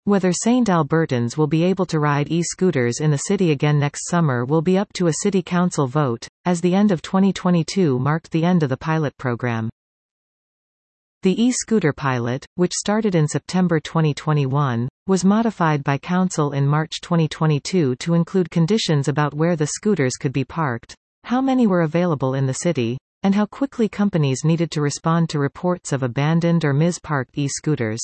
Whether St. Albertans will be able to ride e-scooters in the city again next summer will be up to a city council vote, as the end of 2022 marked the end of the pilot program. The e-scooter pilot, which started in September 2021, was modified by Council in March 2022 to include conditions about where the scooters could be parked, how many were available in the city, and how quickly companies needed to respond to reports of abandoned or misparked e-scooters.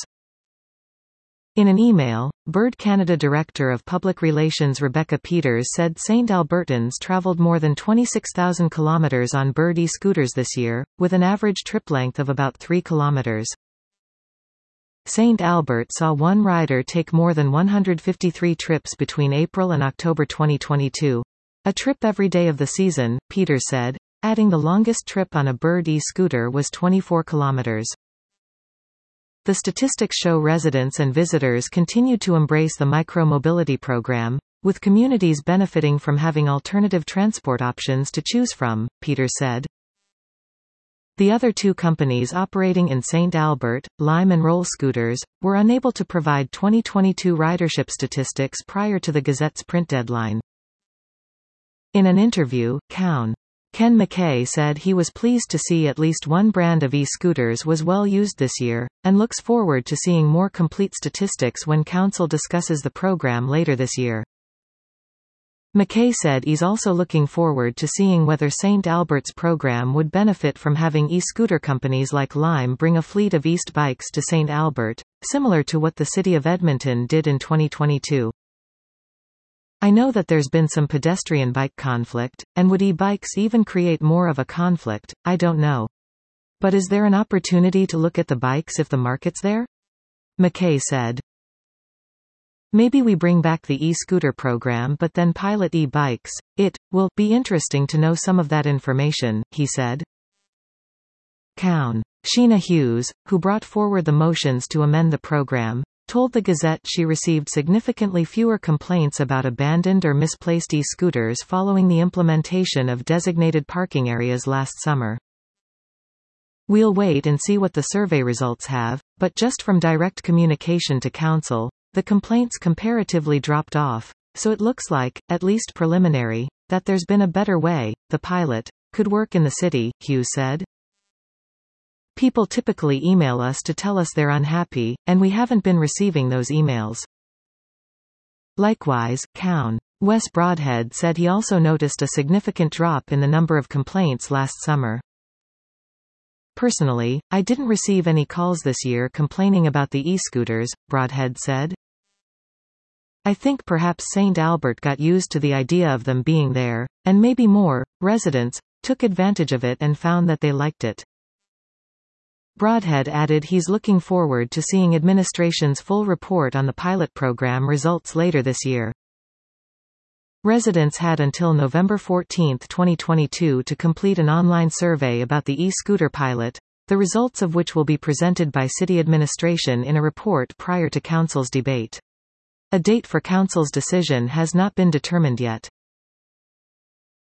In an email, Bird Canada Director of Public Relations Rebecca Peters said St. Albertans travelled more than 26,000 kilometres on Bird e-scooters this year, with an average trip length of about 3 kilometres. St. Albert saw one rider take more than 153 trips between April and October 2022. A trip every day of the season, Peters said, adding the longest trip on a Bird e-scooter was 24 kilometres. The statistics show residents and visitors continue to embrace the micro-mobility program, with communities benefiting from having alternative transport options to choose from, Peters said. The other two companies operating in St. Albert, Lime and Roll Scooters, were unable to provide 2022 ridership statistics prior to the Gazette's print deadline. In an interview, Ken McKay said he was pleased to see at least one brand of e-scooters was well used this year, and looks forward to seeing more complete statistics when Council discusses the program later this year. McKay said he's also looking forward to seeing whether St. Albert's program would benefit from having e-scooter companies like Lime bring a fleet of East bikes to St. Albert, similar to what the City of Edmonton did in 2022. I know that there's been some pedestrian bike conflict, and would e-bikes even create more of a conflict, I don't know. But is there an opportunity to look at the bikes if the market's there? McKay said. Maybe we bring back the e-scooter program but then pilot e-bikes. It will be interesting to know some of that information, he said. Sheena Hughes, who brought forward the motions to amend the program, told the Gazette she received significantly fewer complaints about abandoned or misplaced e-scooters following the implementation of designated parking areas last summer. We'll wait and see what the survey results have, but just from direct communication to Council, the complaints comparatively dropped off, so it looks like, at least preliminary, that there's been a better way the pilot could work in the city, Hughes said. People typically email us to tell us they're unhappy, and we haven't been receiving those emails. Likewise, Wes Broadhead said he also noticed a significant drop in the number of complaints last summer. Personally, I didn't receive any calls this year complaining about the e-scooters, Broadhead said. I think perhaps St. Albert got used to the idea of them being there, and maybe more residents took advantage of it and found that they liked it. Broadhead added he's looking forward to seeing administration's full report on the pilot program results later this year. Residents had until November 14, 2022 to complete an online survey about the e-scooter pilot, the results of which will be presented by city administration in a report prior to Council's debate. A date for Council's decision has not been determined yet.